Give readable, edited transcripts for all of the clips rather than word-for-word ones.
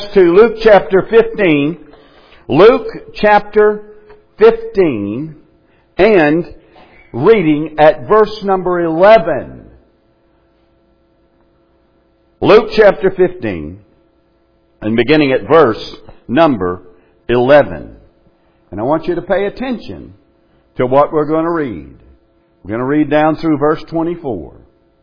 To Luke chapter 15. Luke chapter 15 and reading at verse number 11. Luke chapter 15 and beginning at verse number 11. And I want you to pay attention to what we're going to read. We're going to read down through verse 24.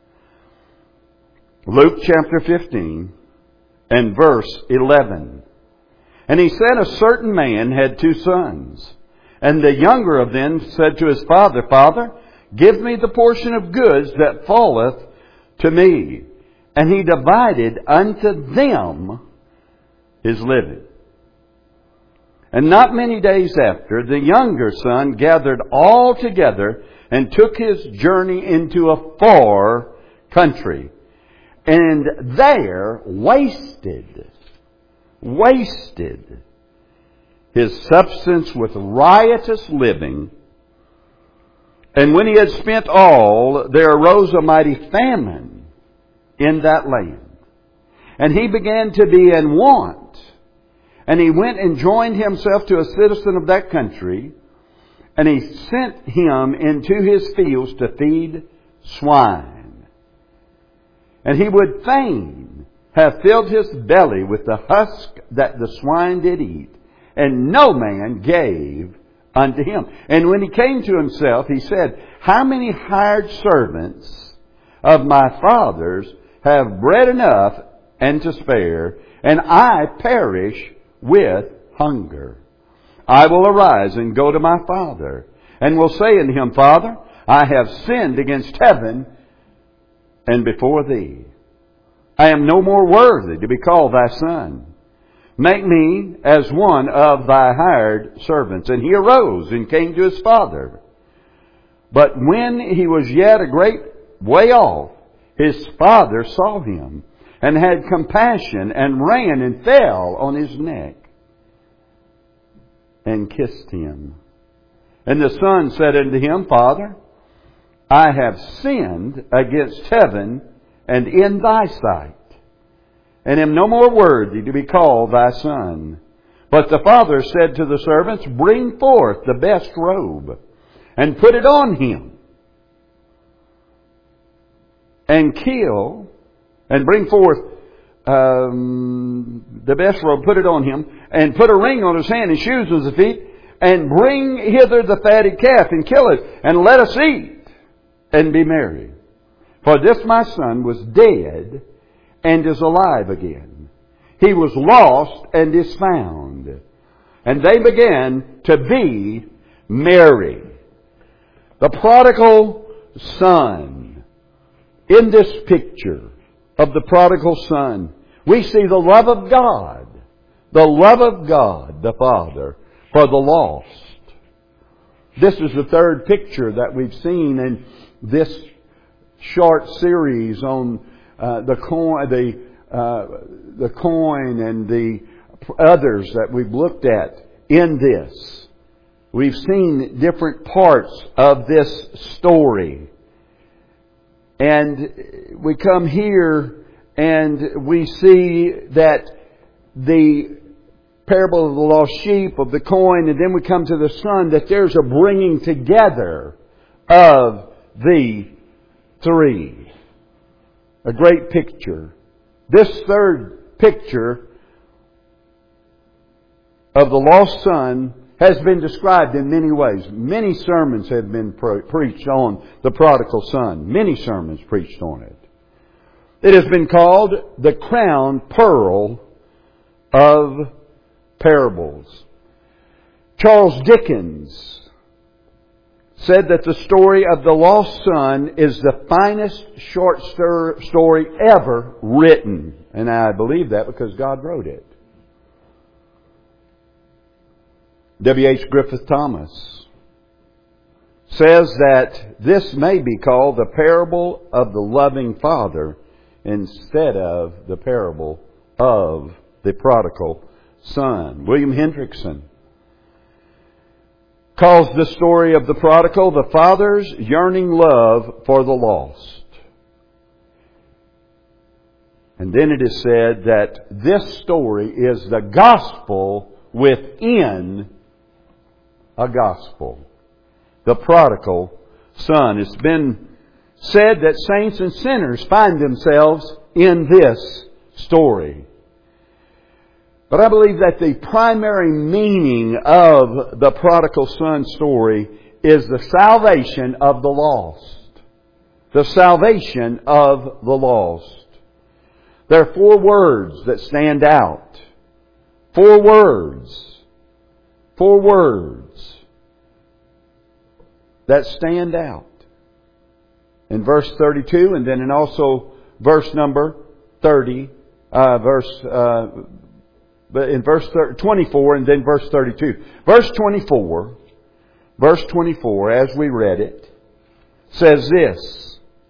Luke chapter 15 and verse 11. And he said, a certain man had 2 sons. And the younger of them said to his father, Father, give me the portion of goods that falleth to me. And he divided unto them his living. And not many days after, the younger son gathered all together and took his journey into a far country. And there wasted his substance with riotous living. And when he had spent all, there arose a mighty famine in that land. And he began to be in want. And he went and joined himself to a citizen of that country. And he sent him into his fields to feed swine. And he would fain have filled his belly with the husk that the swine did eat. And no man gave unto him. And when he came to himself, he said, how many hired servants of my father's have bread enough and to spare, and I perish with hunger? I will arise and go to my father, and will say unto him, Father, I have sinned against heaven and before thee. I am no more worthy to be called thy son. Make me as one of thy hired servants. And he arose and came to his father. But when he was yet a great way off, his father saw him, and had compassion, and ran and fell on his neck, and kissed him. And the son said unto him, Father, I have sinned against heaven and in thy sight, and am no more worthy to be called thy son. But the father said to the servants, bring forth the best robe, and put it on him, and bring forth the best robe, put it on him, and put a ring on his hand and shoes on his feet, and bring hither the fatted calf, and kill it, and let us eat and be merry. For this my son was dead and is alive again. He was lost and is found. And they began to be merry. The prodigal son. In this picture of the prodigal son, we see the love of God. The love of God, the Father, for the lost. This is the third picture that we've seen in this short series on the coin and the others that we've looked at in this. We've seen different parts of this story. And we come here and we see that the parable of the lost sheep, of the coin, and then we come to the son, that there's a bringing together of the three. A great picture. This third picture of the lost son has been described in many ways. Many sermons have been preached on the prodigal son. Many sermons preached on it. It has been called the crown pearl of parables. Charles Dickens said that the story of the lost son is the finest short story ever written. And I believe that because God wrote it. W.H. Griffith Thomas says that this may be called the parable of the loving father instead of the parable of the prodigal son. William Hendrickson calls the story of the prodigal the father's yearning love for the lost. And then it is said that this story is the gospel within a gospel. The prodigal son. It's been said that saints and sinners find themselves in this story. But I believe that the primary meaning of the prodigal son story is the salvation of the lost. The salvation of the lost. There are 4 words that stand out. 4 words. 4 words that stand out. In verse 32 and then in also verse number 30, in verse 24 and then verse 32. Verse 24, as we read it, says this.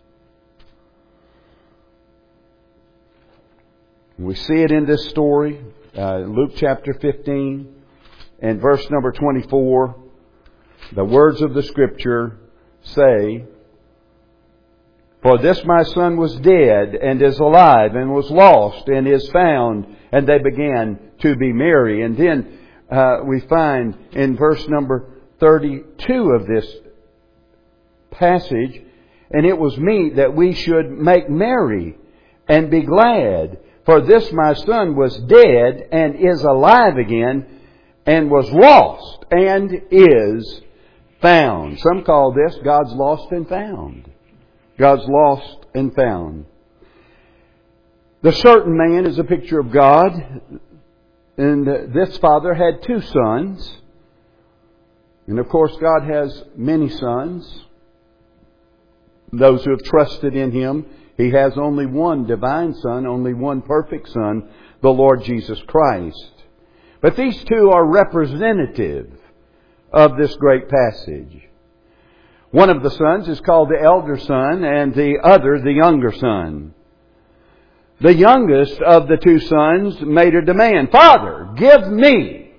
We see it in this story, Luke chapter 15 and verse number 24. The words of the Scripture say, "For this my son was dead and is alive, and was lost and is found." And they began to be merry. And then we find in verse number 32 of this passage, "And it was meet that we should make merry and be glad. For this my son was dead and is alive again, and was lost and is found." Some call this God's lost and found. God's lost and found. The certain man is a picture of God. And this father had 2 sons. And of course God has many sons. Those who have trusted in Him. He has only one divine Son, only one perfect Son, the Lord Jesus Christ. But these 2 are representative of this great passage. One of the sons is called the elder son, and the other the younger son. The youngest of the 2 sons made a demand. "Father, give me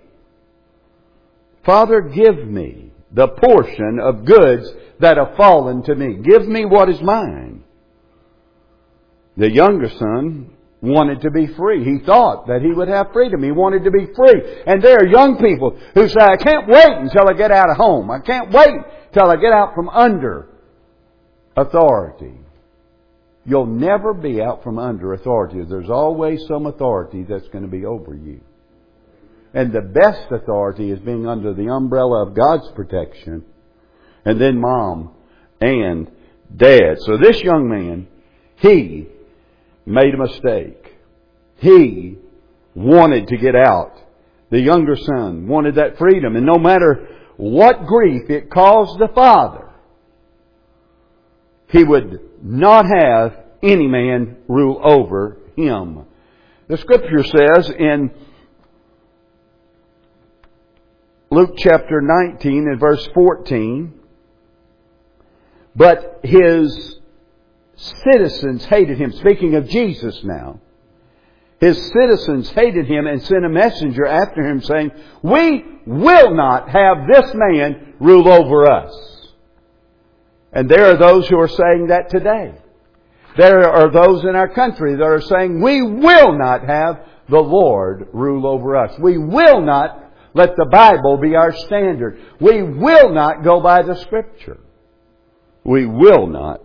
the portion of goods that have fallen to me. Give me what is mine." The younger son wanted to be free. He thought that he would have freedom. He wanted to be free. And there are young people who say, "I can't wait until I get out of home. I can't wait till I get out from under authority." You'll never be out from under authority. There's always some authority that's going to be over you. And the best authority is being under the umbrella of God's protection. And then mom and dad. So this young man, he made a mistake. He wanted to get out. The younger son wanted that freedom. And no matter what grief it caused the father, he would not have any man rule over him. The Scripture says in Luke chapter 19 and verse 14, "But his citizens hated him." Speaking of Jesus now. "His citizens hated him and sent a messenger after him saying, 'We will not have this man rule over us.'" And there are those who are saying that today. There are those in our country that are saying, "We will not have the Lord rule over us. We will not let the Bible be our standard. We will not go by the Scripture. We will not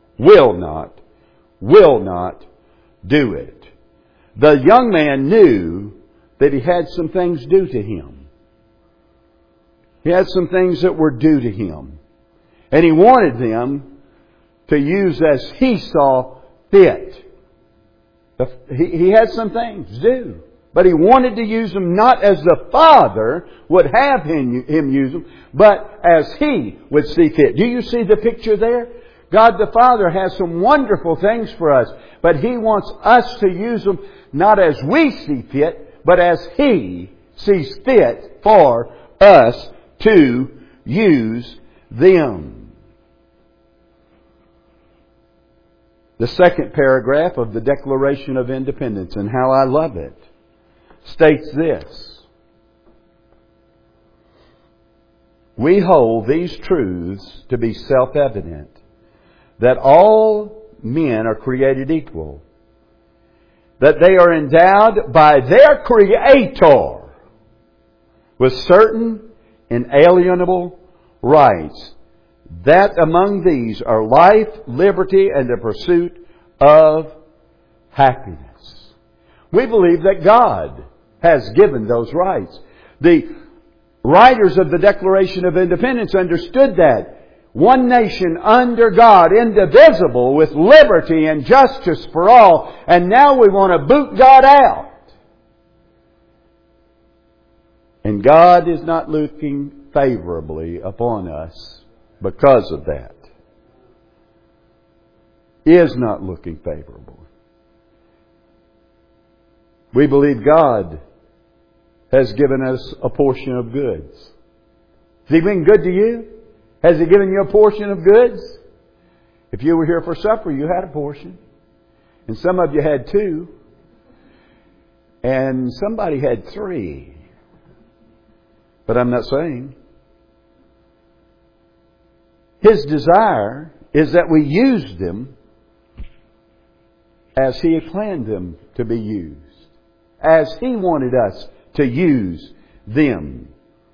do it." The young man knew that he had some things due to him. He had some things that were due to him. And he wanted them to use as he saw fit. He had some things due. But he wanted to use them not as the Father would have him use them, but as He would see fit. Do you see the picture there? God the Father has some wonderful things for us, but He wants us to use them not as we see fit, but as He sees fit for us to use them. The second paragraph of the Declaration of Independence, and how I love it, states this: "We hold these truths to be self-evident, that all men are created equal, that they are endowed by their Creator with certain inalienable rights. That among these are life, liberty, and the pursuit of happiness. We believe that God has given those rights. The writers of the Declaration of Independence understood that. One nation under God, indivisible, with liberty and justice for all. And now we want to boot God out. And God is not looking favorably upon us because of that. Is not looking favorable. We believe God has given us a portion of goods. Has He been good to you? Has He given you a portion of goods? If you were here for supper, you had a portion. And some of you had 2. And somebody had 3. But I'm not saying. His desire is that we use them as He had planned them to be used. As He wanted us to use them.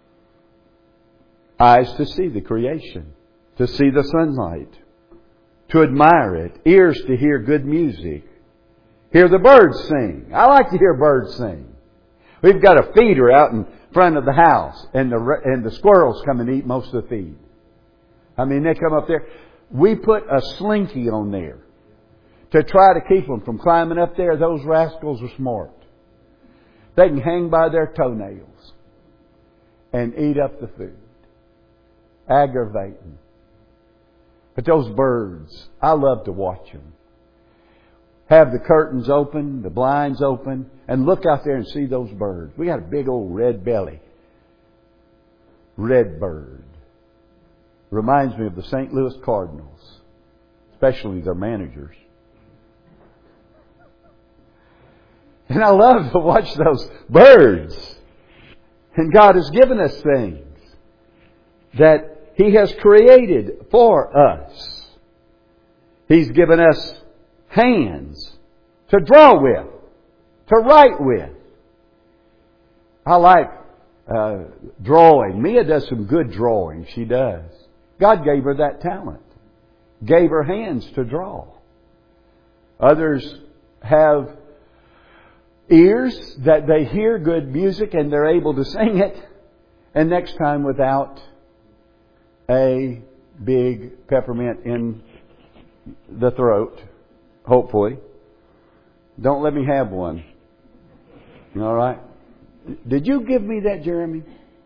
Eyes to see the creation, to see the sunlight, to admire it, ears to hear good music, hear the birds sing. I like to hear birds sing. We've got a feeder out in front of the house, and the squirrels come and eat most of the feed. I mean, they come up there. We put a slinky on there to try to keep them from climbing up there. Those rascals are smart. They can hang by their toenails and eat up the food. Aggravating. But those birds, I love to watch them. Have the curtains open, the blinds open, and look out there and see those birds. We got a big old red belly. Red bird. Reminds me of the St. Louis Cardinals. Especially their managers. And I love to watch those birds. And God has given us things that He has created for us. He's given us hands to draw with, to write with. I like drawing. Mia does some good drawing. She does. God gave her that talent. Gave her hands to draw. Others have ears that they hear good music and they're able to sing it. And next time without a big peppermint in the throat, hopefully. Don't let me have one. All right? Did you give me that, Jeremy?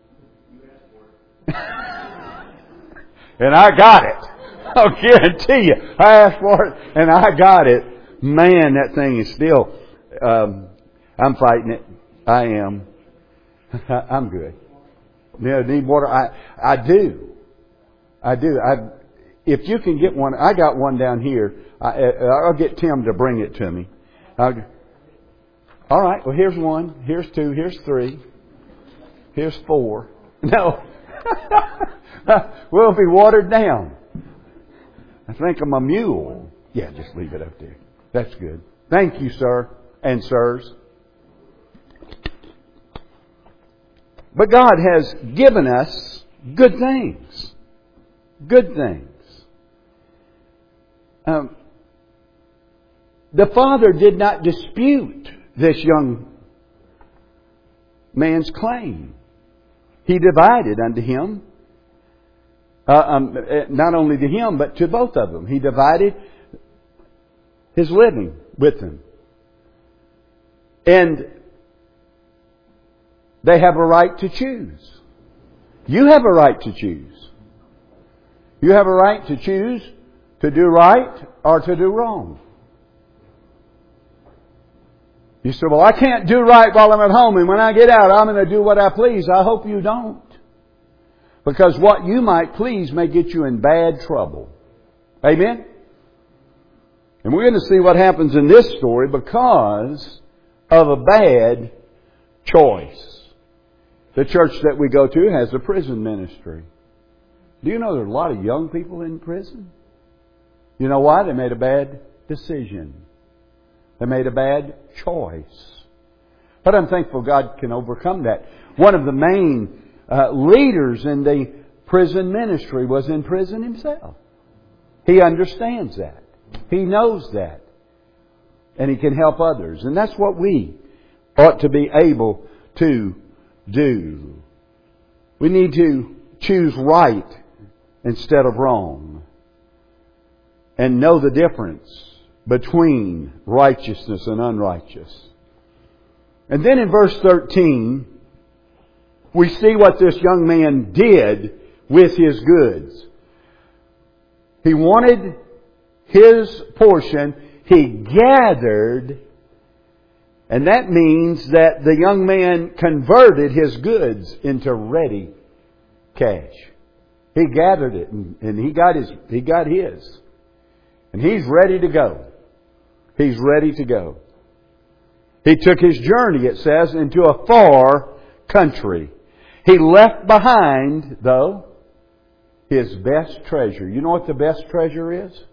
And I got it. I'll guarantee you. I asked for it and I got it. Man, that thing is still... I'm fighting it. I am. I'm good. Yeah, need water? I do. If you can get one, I got one down here. I'll get Tim to bring it to me. All right. Well, here's 1. Here's 2. Here's 3. Here's 4. No. We'll be watered down. I think I'm a mule. Yeah, just leave it up there. That's good. Thank you, sir and sirs. But God has given us good things. Good things. The father did not dispute this young man's claim. He divided unto him, not only to him, but to both of them. He divided his living with them. And they have a right to choose. You have a right to choose. You have a right to choose to do right or to do wrong. You say, well, I can't do right while I'm at home, and when I get out, I'm going to do what I please. I hope you don't. Because what you might please may get you in bad trouble. Amen? And we're going to see what happens in this story because of a bad choice. The church that we go to has a prison ministry. Do you know there are a lot of young people in prison? You know why? They made a bad decision. They made a bad choice. But I'm thankful God can overcome that. One of the main leaders in the prison ministry was in prison himself. He understands that. He knows that. And he can help others. And that's what we ought to be able to do. We need to choose right instead of wrong. And know the difference between righteousness and unrighteous. And then in verse 13, we see what this young man did with his goods. He wanted his portion. He gathered, and that means that the young man converted his goods into ready cash. He gathered it, and he got his. And he's ready to go. He's ready to go. He took his journey, it says, into a far country. He left behind, though, his best treasure. You know what the best treasure is?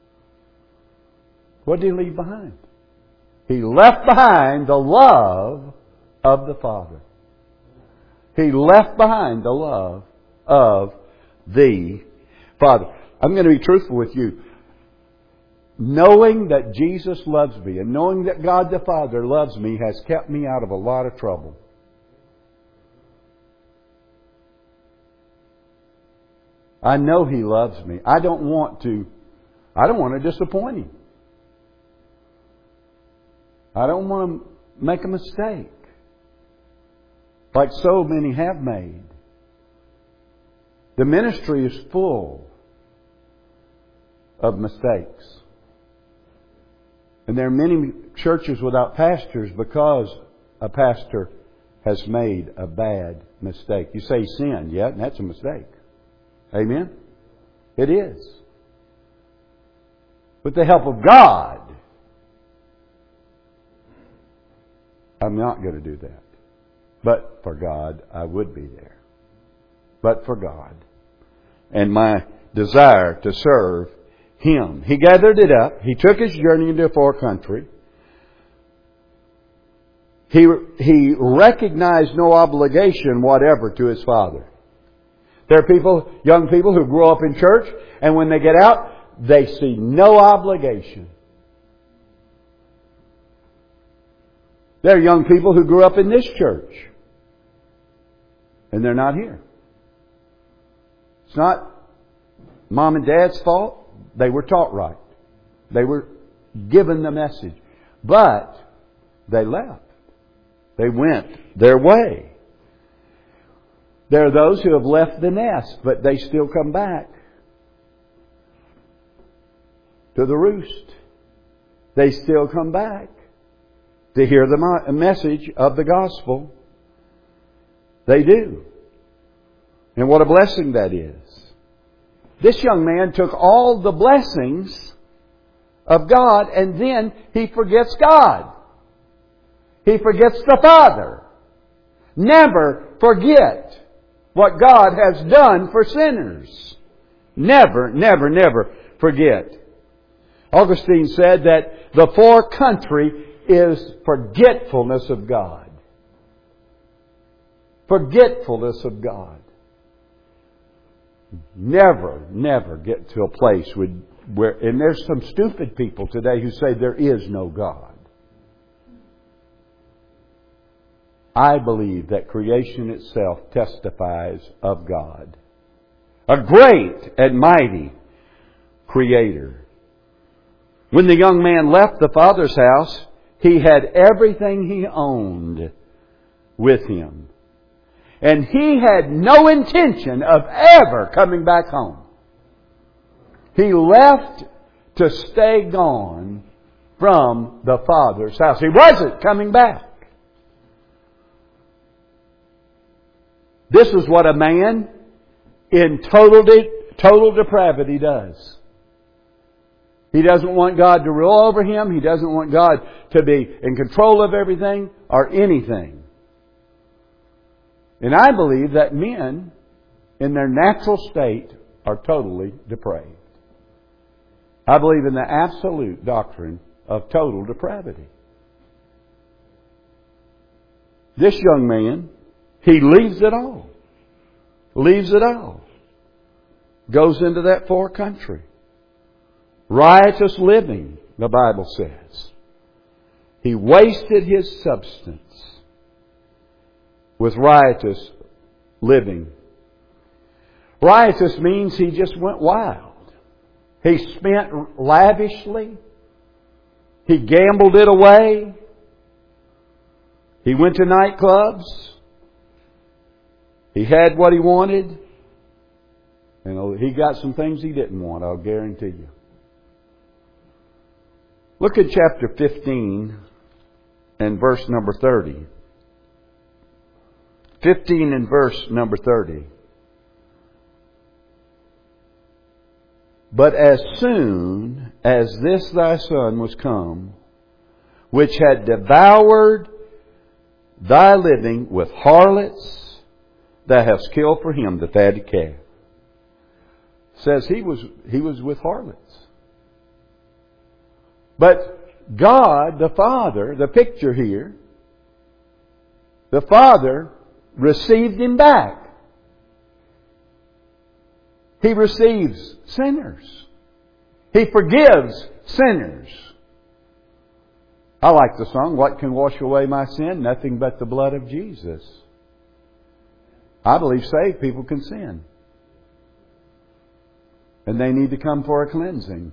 What did he leave behind? He left behind the love of the Father. He left behind the love of the Father. I'm going to be truthful with you. Knowing that Jesus loves me and knowing that God the Father loves me has kept me out of a lot of trouble. I know He loves me. I don't want to disappoint Him. I don't want to make a mistake like so many have made. The ministry is full of mistakes. And there are many churches without pastors because a pastor has made a bad mistake. You say sin, yeah, and that's a mistake. Amen? It is. With the help of God, I'm not going to do that. But for God, I would be there. But for God. And my desire to serve Him. He gathered it up. He took his journey into a far country. He recognized no obligation whatever to his father. There are young people who grow up in church, and when they get out, they see no obligation. There are young people who grew up in this church, and they're not here. It's not mom and dad's fault. They were taught right. They were given the message. But they left. They went their way. There are those who have left the nest, but they still come back to the roost. They still come back to hear the message of the gospel. They do. And what a blessing that is. This young man took all the blessings of God and then he forgets God. He forgets the Father. Never forget what God has done for sinners. Never, never, never forget. Augustine said that the far country is forgetfulness of God. Forgetfulness of God. Never, never get to a place where, and there's some stupid people today who say there is no God. I believe that creation itself testifies of God. A great and mighty Creator. When the young man left the Father's house, he had everything he owned with him. And he had no intention of ever coming back home. He left to stay gone from the Father's house. He wasn't coming back. This is what a man in total depravity does. He doesn't want God to rule over him. He doesn't want God to be in control of everything or anything. And I believe that men in their natural state are totally depraved. I believe in the absolute doctrine of total depravity. This young man, he leaves it all. Leaves it all. Goes into that far country. Riotous living, the Bible says. He wasted his substance with riotous living. Riotous means he just went wild. He spent lavishly. He gambled it away. He went to nightclubs. He had what he wanted. And he got some things he didn't want, I'll guarantee you. Look at chapter 15 and verse number 30. 15 and verse number 30. But as soon as this thy son was come, which had devoured thy living with harlots, thou hast killed for him the fatted calf. Says he was with harlots. But God, the Father, the picture here, the Father received him back. He receives sinners. He forgives sinners. I like the song, what can wash away my sin? Nothing but the blood of Jesus. I believe saved people can sin. And they need to come for a cleansing.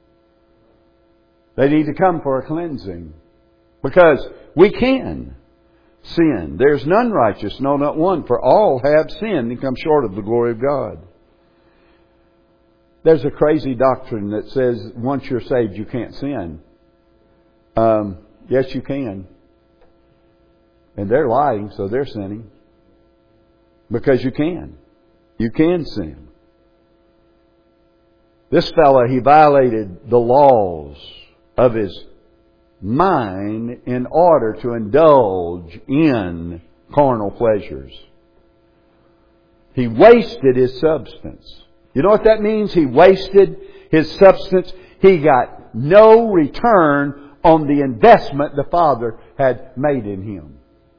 They need to come for a cleansing. Because we can sin. There's none righteous, no, not one. For all have sinned and come short of the glory of God. There's a crazy doctrine that says once you're saved, you can't sin. Yes, you can. And they're lying, so they're sinning. Because you can. You can sin. This fellow, he violated the laws of his mind in order to indulge in carnal pleasures. He wasted his substance. You know what that means? He wasted his substance. He got no return on the investment the Father had made in him.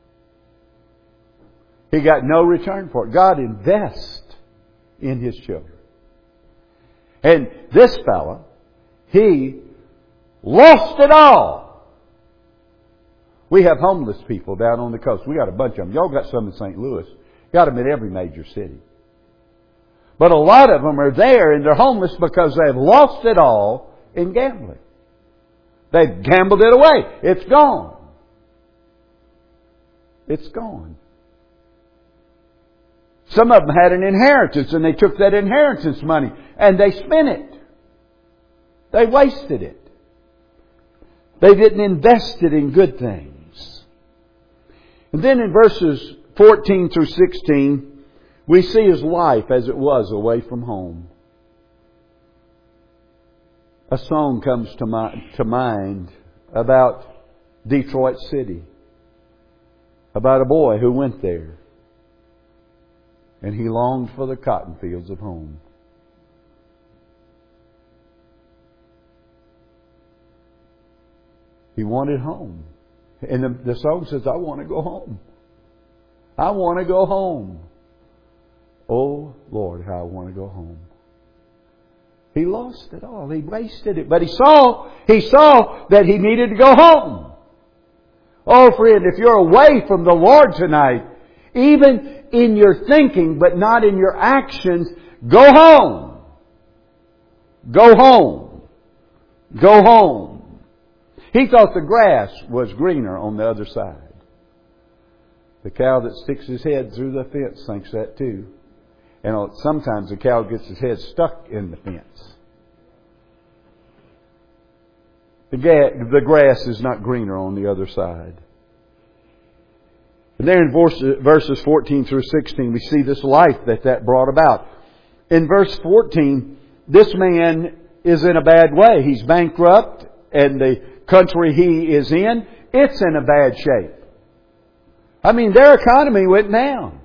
He got no return for it. God invests in His children. And this fellow, he lost it all. We have homeless people down on the coast. We got a bunch of them. Y'all got some in St. Louis. Got them in every major city. But a lot of them are there and they're homeless because they've lost it all in gambling. They've gambled it away. It's gone. It's gone. Some of them had an inheritance and they took that inheritance money and they spent it. They wasted it. They didn't invest it in good things. And then in verses 14 through 16, we see his life as it was away from home. A song comes to mind about Detroit City. About a boy who went there. And he longed for the cotton fields of home. He wanted home. And the song says, I want to go home. I want to go home. Oh, Lord, how I want to go home. He lost it all. He wasted it. But he saw that he needed to go home. Oh, friend, if you're away from the Lord tonight, even in your thinking, but not in your actions, go home. Go home. Go home. He thought the grass was greener on the other side. The cow that sticks his head through the fence thinks that too. And sometimes the cow gets his head stuck in the fence. The grass is not greener on the other side. And there in verses 14 through 16, we see this life that brought about. In verse 14, this man is in a bad way. He's bankrupt, and the country he is in, it's in a bad shape. I mean, their economy went down.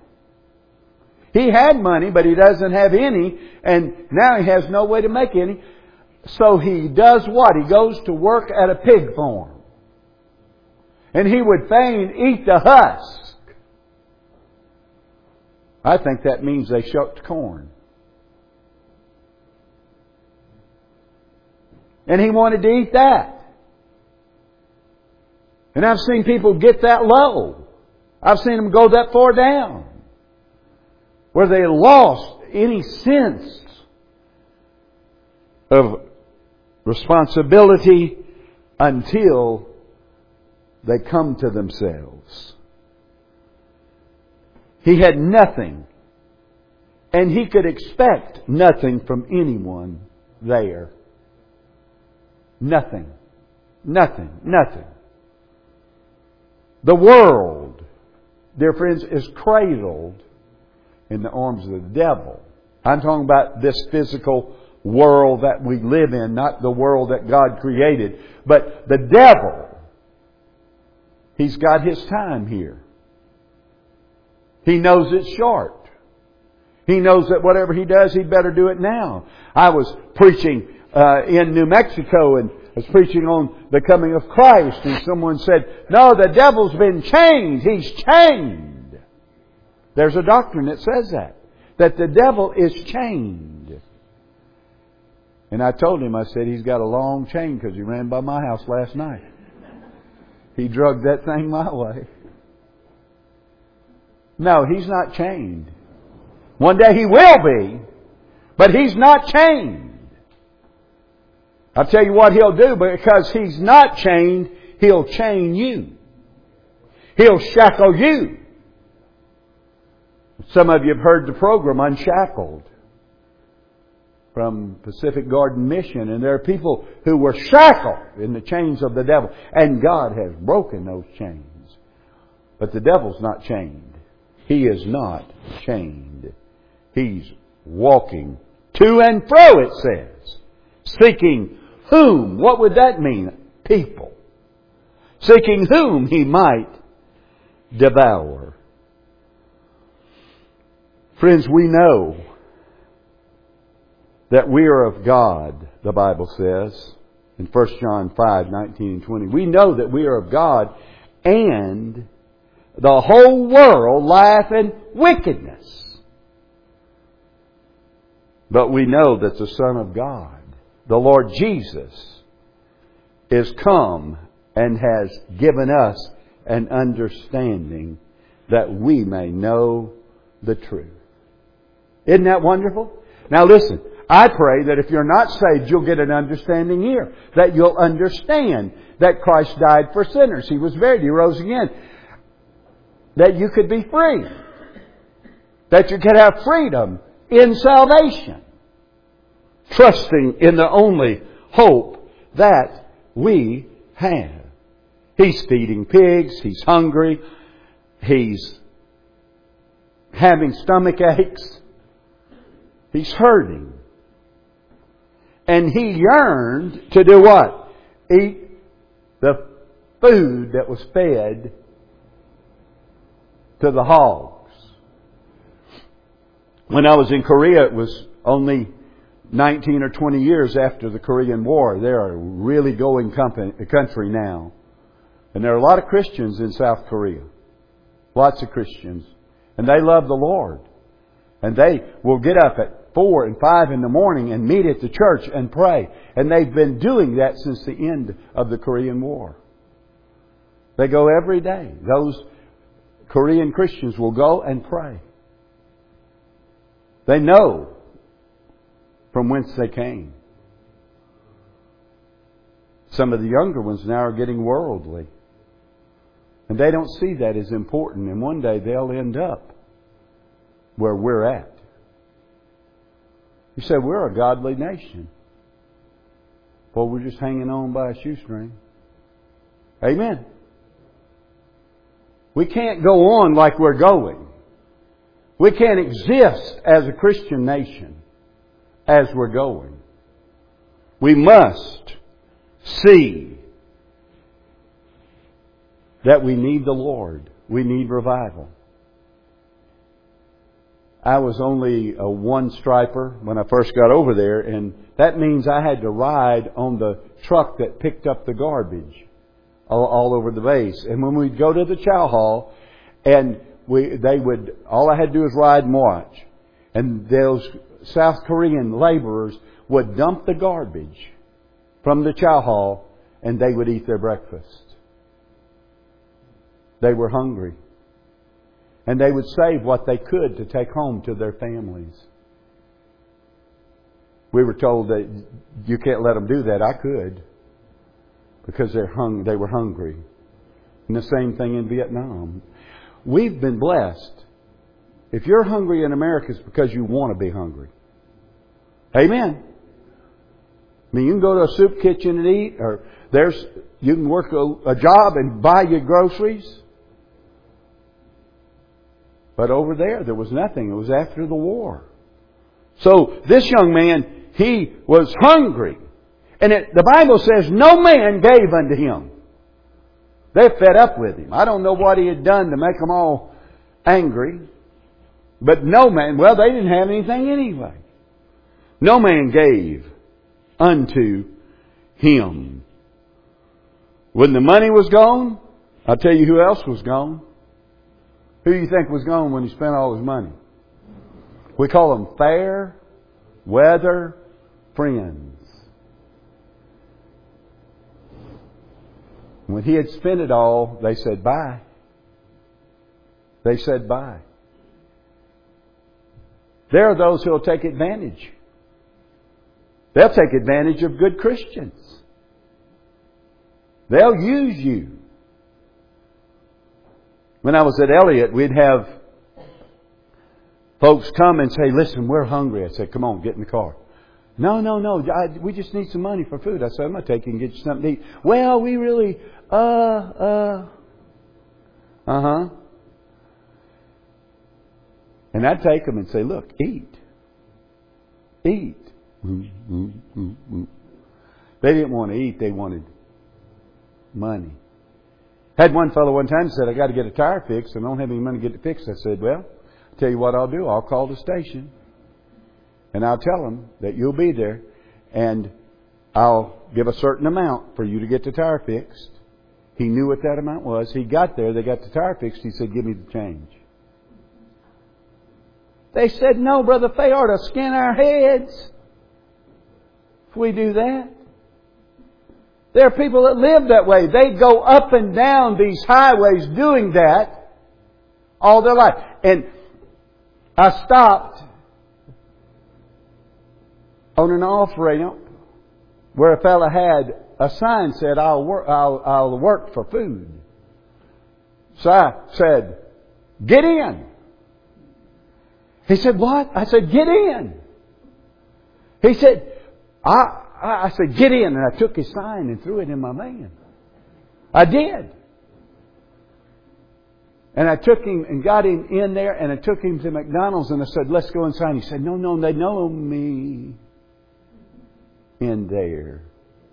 He had money, but he doesn't have any, and now he has no way to make any. So he does what? He goes to work at a pig farm. And he would fain eat the husk. I think that means they shucked corn. And he wanted to eat that. And I've seen people get that low. I've seen them go that far down. Where they lost any sense of responsibility until they come to themselves. He had nothing. And he could expect nothing from anyone there. Nothing. Nothing. Nothing. The world, dear friends, is cradled in the arms of the devil. I'm talking about this physical world that we live in, not the world that God created. But the devil, he's got his time here. He knows it's short. He knows that whatever he does, he better do it now. I was preaching in New Mexico, and I was preaching on the coming of Christ, and someone said, "No, the devil's been chained. He's chained." There's a doctrine that says that the devil is chained. And I told him, I said, he's got a long chain because he ran by my house last night. He drugged that thing my way. No, he's not chained. One day he will be, but he's not chained. I'll tell you what he'll do, because he's not chained, he'll chain you. He'll shackle you. Some of you have heard the program Unshackled from Pacific Garden Mission, and there are people who were shackled in the chains of the devil, and God has broken those chains. But the devil's not chained. He is not chained. He's walking to and fro, it says, seeking whom? What would that mean? People. Seeking whom he might devour. Friends, we know that we are of God, the Bible says in 1 John 5:19 and 20. We know that we are of God, and the whole world lieth in wickedness. But we know that the Son of God, the Lord Jesus, is come and has given us an understanding that we may know the truth. Isn't that wonderful? Now listen, I pray that if you're not saved, you'll get an understanding here. That you'll understand that Christ died for sinners. He was buried. He rose again. That you could be free. That you could have freedom in salvation. Trusting in the only hope that we have. He's feeding pigs. He's hungry. He's having stomach aches. He's hurting. And he yearned to do what? Eat the food that was fed to the hogs. When I was in Korea, it was only 19 or 20 years after the Korean War. They're a really going country now. And there are a lot of Christians in South Korea. Lots of Christians. And they love the Lord. And they will get up at 4 and 5 in the morning and meet at the church and pray. And they've been doing that since the end of the Korean War. They go every day. Those Korean Christians will go and pray. They know from whence they came. Some of the younger ones now are getting worldly. And they don't see that as important. And one day they'll end up where we're at. You say, we're a godly nation. Well, we're just hanging on by a shoestring. Amen. We can't go on like we're going. We can't exist as a Christian nation as we're going. We must see that we need the Lord. We need revival. I was only a one striper when I first got over there, and that means I had to ride on the truck that picked up the garbage all over the base. And when we'd go to the chow hall, and all I had to do was ride and watch. And those South Korean laborers would dump the garbage from the chow hall, and they would eat their breakfast. They were hungry. And they would save what they could to take home to their families. We were told that you can't let them do that. I could. Because they were hungry. And the same thing in Vietnam. We've been blessed. If you're hungry in America, it's because you want to be hungry. Amen. I mean, you can go to a soup kitchen and eat, or you can work a job and buy your groceries. But over there was nothing. It was after the war. So this young man, he was hungry. And the Bible says no man gave unto him. They're fed up with him. I don't know what he had done to make them all angry. But no man, well, they didn't have anything anyway. No man gave unto him. When the money was gone, I'll tell you who else was gone. Who do you think was gone when he spent all his money? We call them fair weather friends. When he had spent it all, they said bye. They said bye. There are those who will take advantage. They'll take advantage of good Christians. They'll use you. When I was at Elliott, we'd have folks come and say, listen, we're hungry. I said, come on, get in the car. No. We just need some money for food. I said, I'm going to take you and get you something to eat. Well, we really, And I'd take them and say, look, eat. Eat. They didn't want to eat. They wanted money. Had one fellow one time said, I got to get a tire fixed and I don't have any money to get it fixed. I said, well, I'll tell you what I'll do. I'll call the station and I'll tell them that you'll be there and I'll give a certain amount for you to get the tire fixed. He knew what that amount was. He got there. They got the tire fixed. He said, give me the change. They said, no, Brother Fay, ought to skin our heads if we do that. There are people that live that way. They go up and down these highways doing that all their life. And I stopped on an off-ramp where a fella had a sign said, I'll work for food. So I said, get in. He said, what? I said, get in. He said, I said, get in. And I took his sign and threw it in my van. I did. And I took him and got him in there and I took him to McDonald's and I said, let's go inside. He said, no, they know me in there.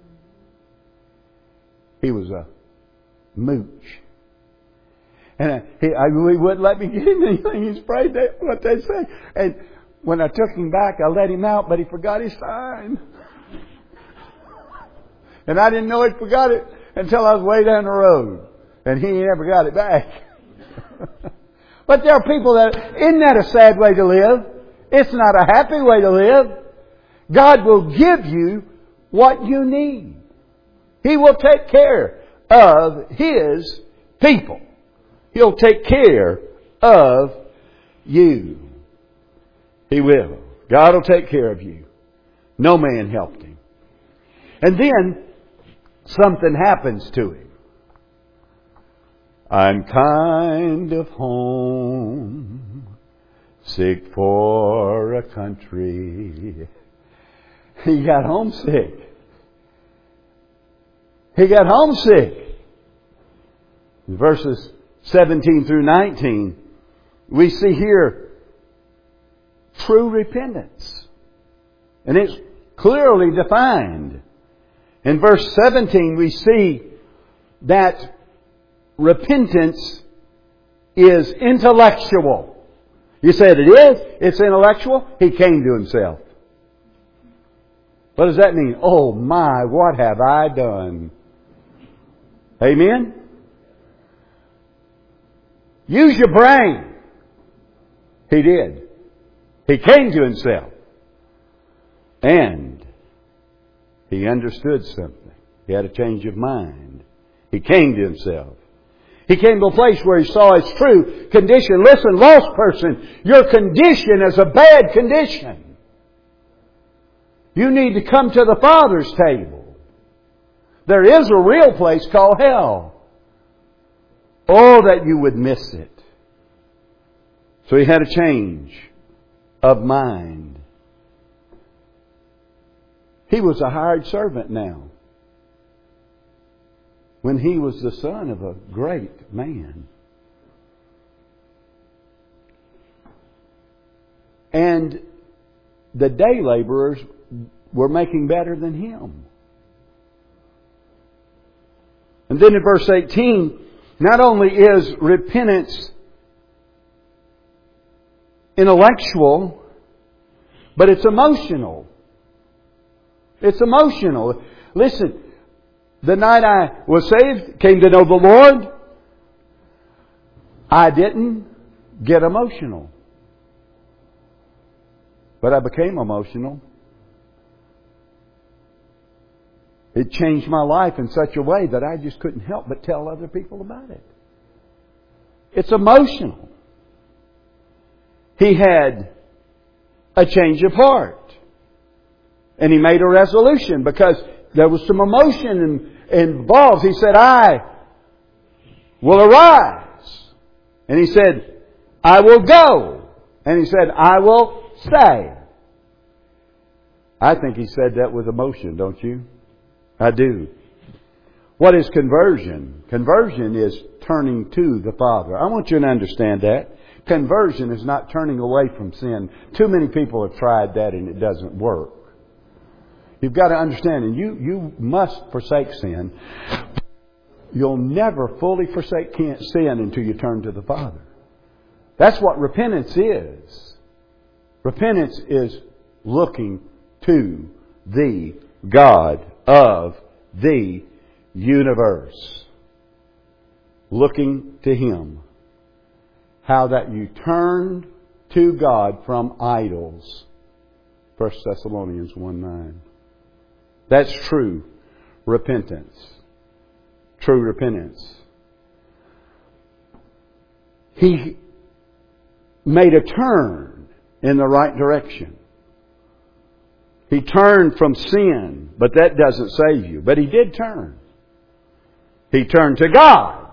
He was a mooch. And he wouldn't let me get him anything. He's afraid that what they say. And when I took him back, I let him out, but he forgot his sign. And I didn't know he forgot it until I was way down the road. And he never got it back. But there are people that, isn't that a sad way to live? It's not a happy way to live. God will give you what you need. He will take care of His people. He'll take care of you. He will. God will take care of you. No man helped him. And then something happens to him. I'm kind of homesick for a country. He got homesick. He got homesick. In verses 17 through 19, we see here true repentance. And it's clearly defined. In verse 17, we see that repentance is intellectual. You said it is? It's intellectual? He came to himself. What does that mean? Oh my, what have I done? Amen? Use your brain. He did. He came to himself. And he understood something. He had a change of mind. He came to himself. He came to a place where he saw his true condition. Listen, lost person, your condition is a bad condition. You need to come to the Father's table. There is a real place called hell. Oh, that you would miss it. So he had a change of mind. He was a hired servant now, when he was the son of a great man. And the day laborers were making better than him. And then in verse 18, not only is repentance intellectual, but it's emotional. It's emotional. Listen, the night I was saved, came to know the Lord, I didn't get emotional. But I became emotional. It changed my life in such a way that I just couldn't help but tell other people about it. It's emotional. He had a change of heart. And he made a resolution because there was some emotion involved. He said, I will arise. And he said, I will go. And he said, I will stay. I think he said that with emotion, don't you? I do. What is conversion? Conversion is turning to the Father. I want you to understand that. Conversion is not turning away from sin. Too many people have tried that and it doesn't work. You've got to understand, and you must forsake sin. You'll never fully forsake sin until you turn to the Father. That's what repentance is. Repentance is looking to the God of the universe. Looking to Him. How that you turned to God from idols. 1 Thessalonians 1:9. That's true repentance. True repentance. He made a turn in the right direction. He turned from sin, but that doesn't save you. But he did turn. He turned to God.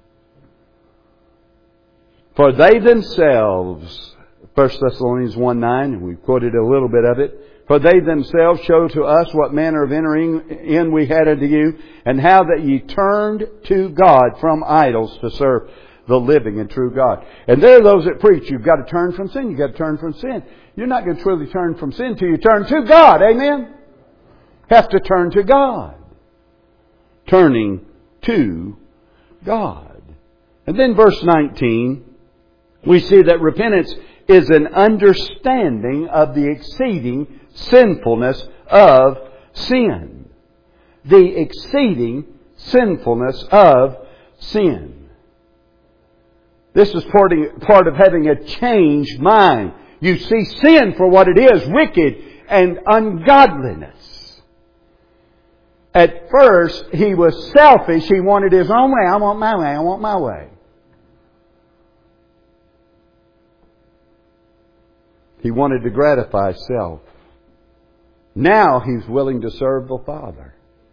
For they themselves, 1 Thessalonians 1:9, and we quoted a little bit of it, for they themselves show to us what manner of entering in we had unto you, and how that ye turned to God from idols to serve the living and true God. And there are those that preach, you've got to turn from sin, you've got to turn from sin. You're not going to truly turn from sin till you turn to God. Amen? Have to turn to God. Turning to God. And then verse 19, we see that repentance is an understanding of the exceeding sinfulness of sin. The exceeding sinfulness of sin. This is part of having a changed mind. You see sin for what it is, wicked and ungodliness. At first, he was selfish. He wanted his own way. I want my way. I want my way. He wanted to gratify self. Now he's willing to serve the Father.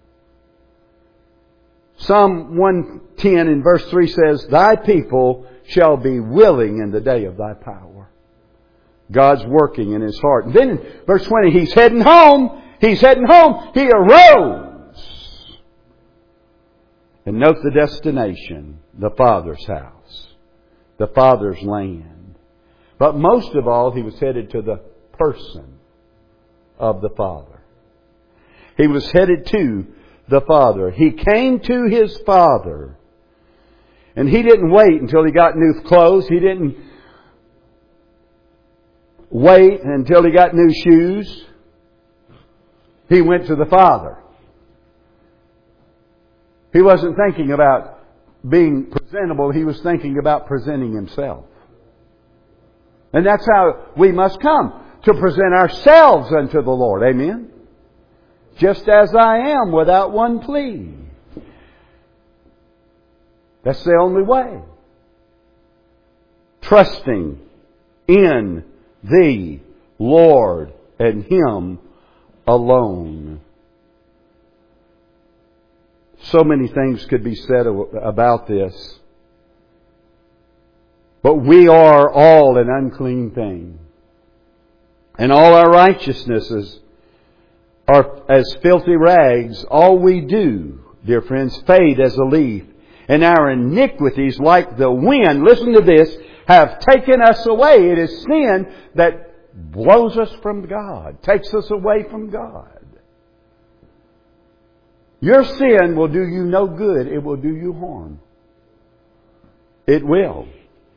Psalm 110 in verse 3 says, Thy people shall be willing in the day of Thy power. God's working in his heart. And then in verse 20, he's heading home. He's heading home. He arose. And note the destination, the Father's house, the Father's land. But most of all, he was headed to the person of the Father. He was headed to the Father. He came to his Father. And he didn't wait until he got new clothes. He didn't wait until he got new shoes. He went to the Father. He wasn't thinking about being presentable. He was thinking about presenting himself. And that's how we must come, to present ourselves unto the Lord. Amen? Just as I am, without one plea. That's the only way. Trusting in Thee, Lord, and Him alone. So many things could be said about this. But we are all an unclean thing. And all our righteousnesses are as filthy rags. All we do, dear friends, fade as a leaf. And our iniquities, like the wind, listen to this, have taken us away. It is sin that blows us from God, takes us away from God. Your sin will do you no good. It will do you harm. It will.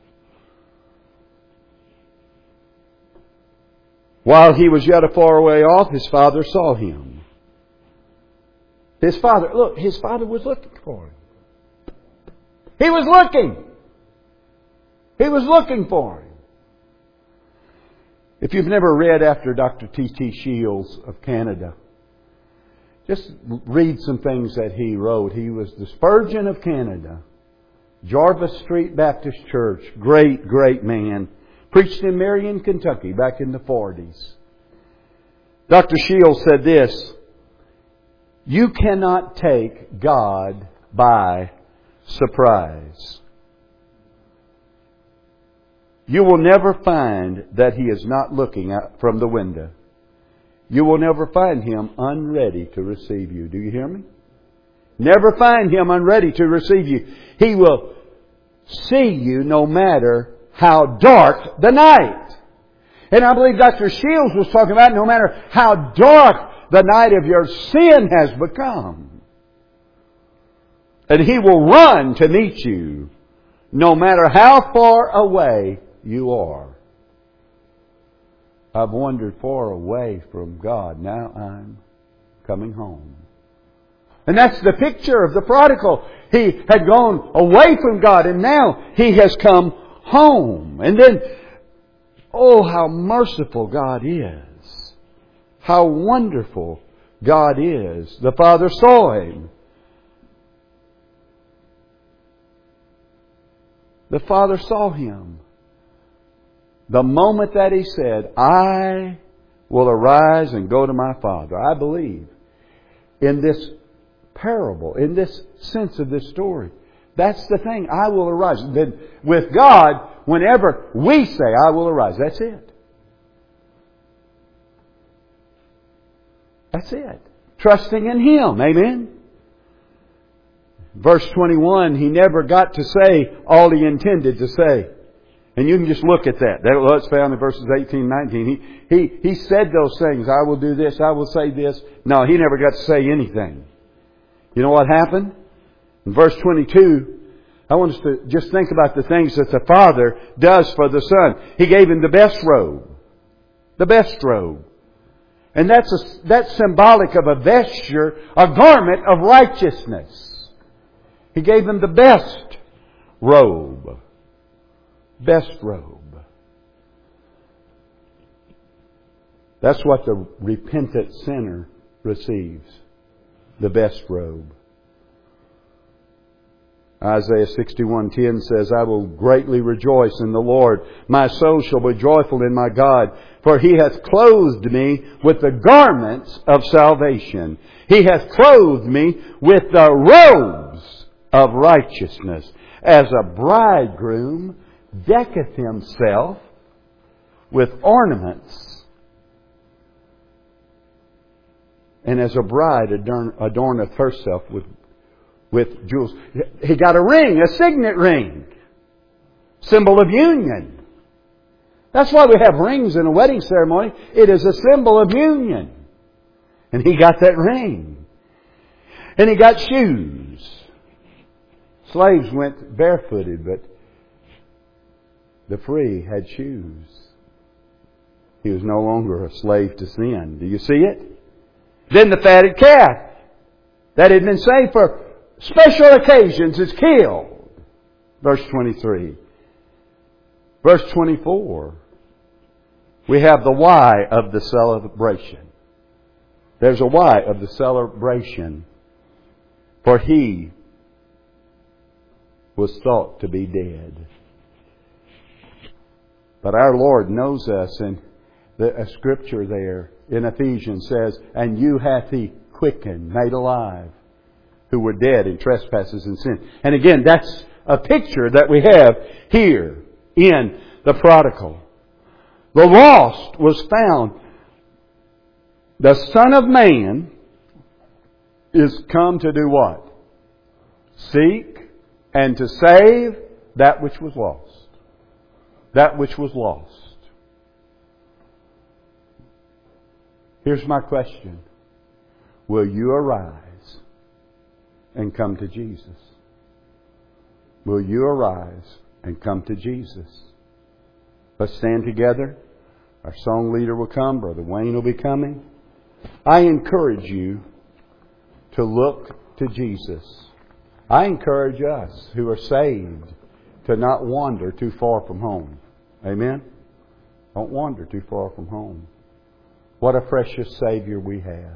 While he was yet afar away off, his father saw him. His father was looking for him. He was looking. He was looking for him. If you've never read after Dr. T.T. Shields of Canada, just read some things that he wrote. He was the Spurgeon of Canada. Jarvis Street Baptist Church. Great, great man. Preached in Marion, Kentucky back in the 40s. Dr. Shields said this: you cannot take God by surprise. You will never find that He is not looking out from the window. You will never find Him unready to receive you. Do you hear me? Never find Him unready to receive you. He will see you no matter how dark the night. And I believe Dr. Shields was talking about no matter how dark the night of your sin has become. And He will run to meet you no matter how far away you are. I've wandered far away from God. Now I'm coming home. And that's the picture of the prodigal. He had gone away from God and now he has come home. And then, oh, how merciful God is. How wonderful God is. The Father saw him. The Father saw him. The moment that he said, I will arise and go to my Father. I believe in this parable, in this sense of this story. That's the thing. I will arise. Then with God, whenever we say, I will arise, that's it. That's it. Trusting in Him. Amen? Verse 21, he never got to say all he intended to say. And you can just look at that. That's found in verses 18 and 19. He said those things. I will do this. I will say this. No, he never got to say anything. You know what happened? In verse 22, I want us to just think about the things that the Father does for the Son. He gave him the best robe. The best robe. And that's symbolic of a vesture, a garment of righteousness. He gave him the best robe. Best robe. That's what the repentant sinner receives. The best robe. Isaiah 61:10 says, I will greatly rejoice in the Lord. My soul shall be joyful in my God. For He hath clothed me with the garments of salvation. He hath clothed me with the robes of righteousness. As a bridegroom decketh himself with ornaments, and as a bride adorneth herself with jewels. He got a ring, a signet ring, symbol of union. That's why we have rings in a wedding ceremony. It is a symbol of union. And he got that ring. And he got shoes. Slaves went barefooted, but the free had shoes. He was no longer a slave to sin. Do you see it? Then the fatted calf that had been saved for special occasions is killed. Verse 23. Verse 24. We have the why of the celebration. There's a why of the celebration. For he was thought to be dead. But our Lord knows us, and a scripture there in Ephesians says, and you hath He quickened, made alive, who were dead in trespasses and sin. And again, that's a picture that we have here in the prodigal. The lost was found. The Son of Man is come to do what? Seek and to save that which was lost. That which was lost. Here's my question. Will you arise and come to Jesus? Will you arise and come to Jesus? Let's stand together. Our song leader will come. Brother Wayne will be coming. I encourage you to look to Jesus. I encourage us who are saved to not wander too far from home. Amen? Don't wander too far from home. What a precious Savior we have.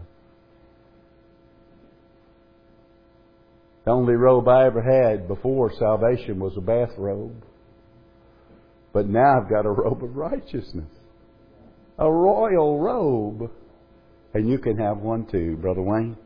The only robe I ever had before salvation was a bathrobe. But now I've got a robe of righteousness. A royal robe. And you can have one too, Brother Wayne.